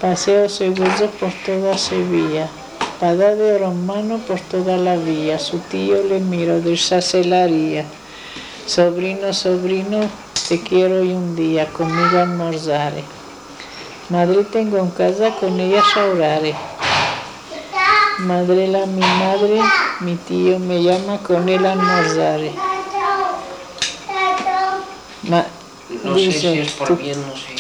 Paseo Segundo por toda Sevilla. Espada de oro en mano por toda la vía. Su tío le miró de esa celaría. Sobrino, sobrino, te quiero hoy un día, conmigo almorzare. Madre tengo en casa, con ella shaurare. Madre la mi madre, mi tío me llama, con él almorzare. No dice, sé si es por bien, no sé.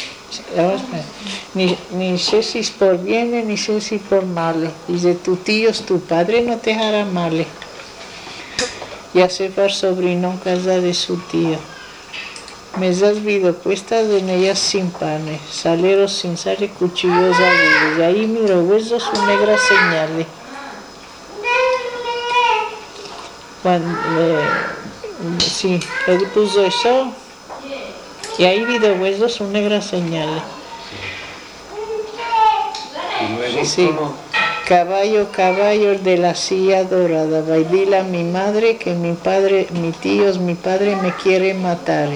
Ni sé si es por bien, ni sé si por mal. Dice, tu tío es tu padre, no te hará mal. Ya se va el sobrino en casa de su tío. Mesas videopuestas en ellas sin panes, saleros sin sal y cuchillos agudos. Ahí miro huesos su negra señales. Sí, él puso eso. Y ahí video huesos su negra señales. Sí. Caballo, caballo de la silla dorada, dile a mi madre que mi padre me quiere matar.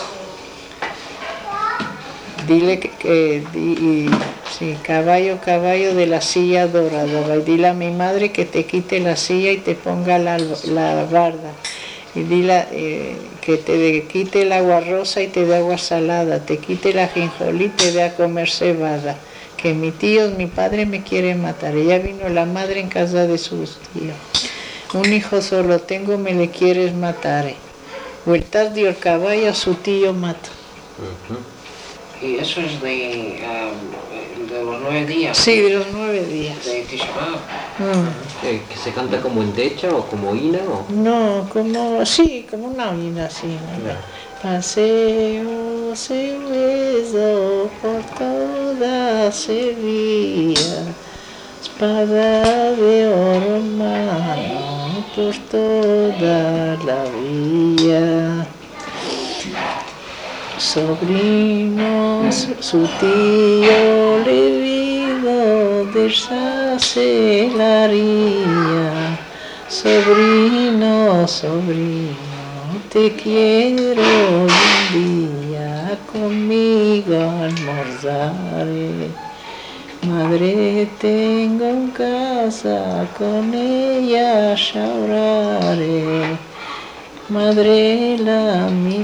Dile sí, caballo, caballo de la silla dorada, dile a mi madre que te quite la silla y te ponga la barda. Y dile que te quite el agua rosa y te dé agua salada, te quite la jinjolí y te dé a comer cebada. Que mi padre me quiere matar. Ella vino la madre en casa de sus tíos. Un hijo solo tengo, me le quieres matar. Vueltas dio el caballo a su tío mata. ¿Y eso es de los 9 días? Sí, de los 9 días. ¿De Tisha B'Av? ¿Que se canta como en decha o como hina? ¿O? No, como una hina, sí. Paseo se hueso por toda Sevilla, espada de oro en mano por toda la vía. Sobrinos, su tío le vino de esa celaría. Sobrino, sobrino, te quiero un día, conmigo almorzare. Madre tengo en casa, con ella shaurare. Madre la mi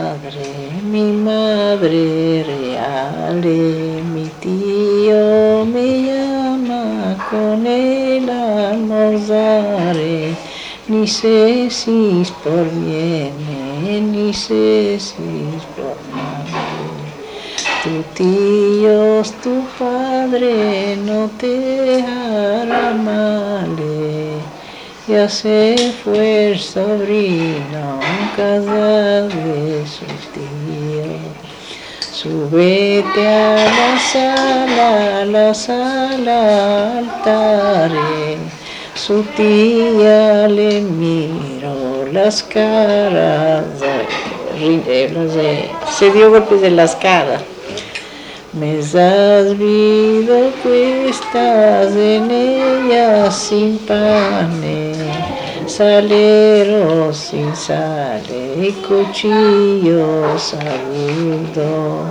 madre reale, mi tío me llama, con él almorzare. Ni sé si es por bien, ni sé si es por mal. Tu tío es tu padre, no te hará mal. Ya se fue el sobrino en casa de su tío. Súbete a la sala altare. Su tía le miró las caras, se dio golpes en las caras. Mesas videopuestas en ellas sin panes, saleros sin sal y cuchillos agudos.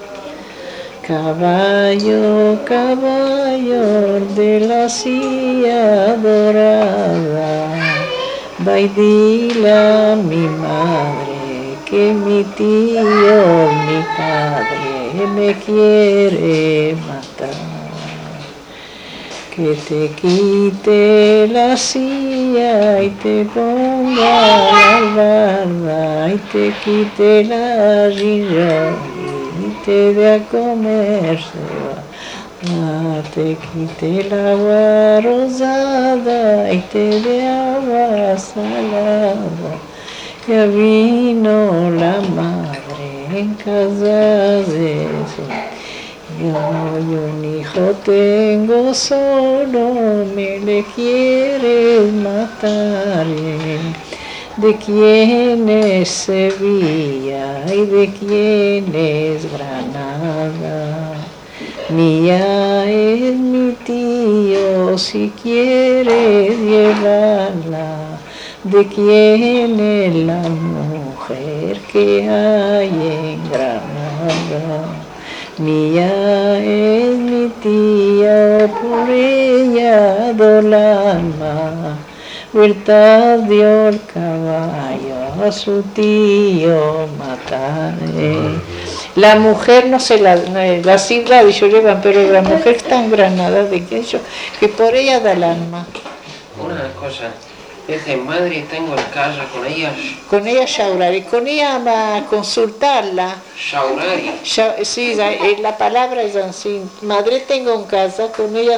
Caballo, caballo de la silla dorada, va y dile a mi madre que mi tío, mi padre, me quiere matar. Que te quite la silla y te ponga la barba y te quite la silla y te dé a comer cebada. Te quite el agua rosada y te dé agua salada. Ya vino la madre en casa de su. Yo un hijo tengo solo, me le quieres matar. ¿De quién es Sevilla y de quién es Granada? Mía es mi tío, si quieres llevarla. ¿De quién es la mujer que hay en Granada? Mía es mi mi tío por ella del alma, vuelta dio el caballo a su tío mataré. La mujer no se la sigla de llevan, pero la mujer está en Granada de que por ella da el alma. Una cosa, dice, madre, tengo en casa con ellas. Con ella Shaurari, con ella va a consultarla. Shaurari. Sí, la palabra es así. Madre tengo en casa, con ella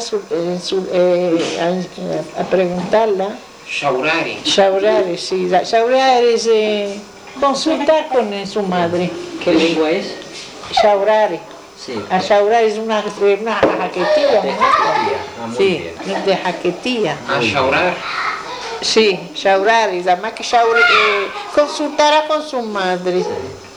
a preguntarla. Shaurari. Shaurari, sí. Shaurari es consultar con su madre. ¿Qué lengua es? Shaurari. Sí. A Shaurari es una jaquetía, De ¿no? Jaquetía. Ah, muy Sí, bien. de jaquetía. A Shaurar. Sí, Shaurari, además que consultará con su madre. Sí.